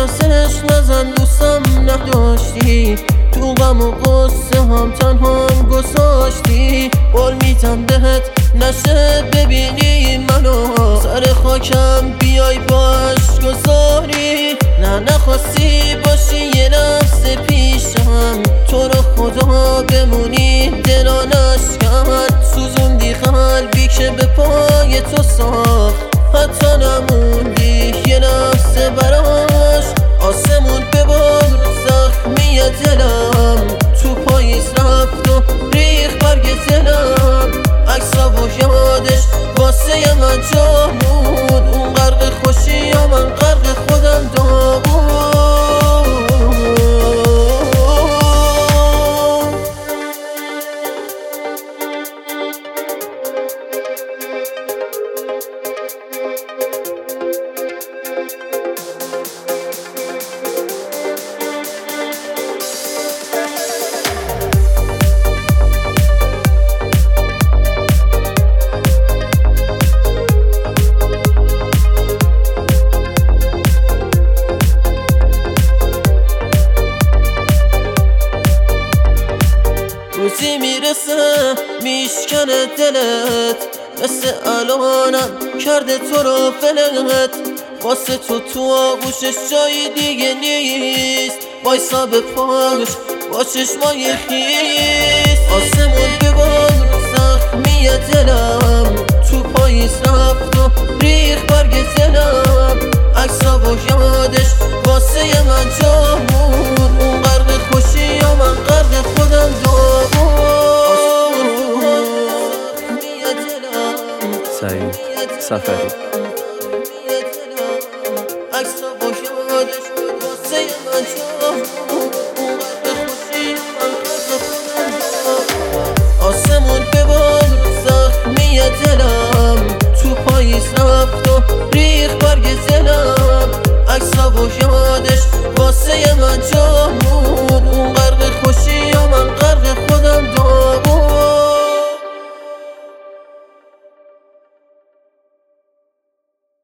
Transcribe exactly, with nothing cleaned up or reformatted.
دستش نزن دوستم نداشتی، تو غم و قصه هم تنها هم گذاشتی. قول میدم بهت نشه ببینی منو سر خاکم بیای باش گذاری. نه نخواستی باشی یه لحظه پیشم، تو رو خدا بمونی دلانش کرد. سوزوندی قلبی که به پای تو ساخت، حتی نموندی یه لحظه براش. آسمون ببار زخمی دلم، تو پاییز رفت و ریخ برگ دلم. عکسا و یادش واسه من جا بود، اون غرق خوشی یا من غرق خودم داغون. روزی میرسه میشکنه دلت، مثل الانم کرده تو رو فلت. واسه تو تو آغوشش جایی دیگه نیست، وایسا به پاش با چشمای خیس. آسمون ببار زخمی دلم، تو پاییز رفت و ریخ برگ دلم. عکسا و یادش واسه من جا بود، اون غرق خوشی یا من غرق خودم داغون. سعید سفری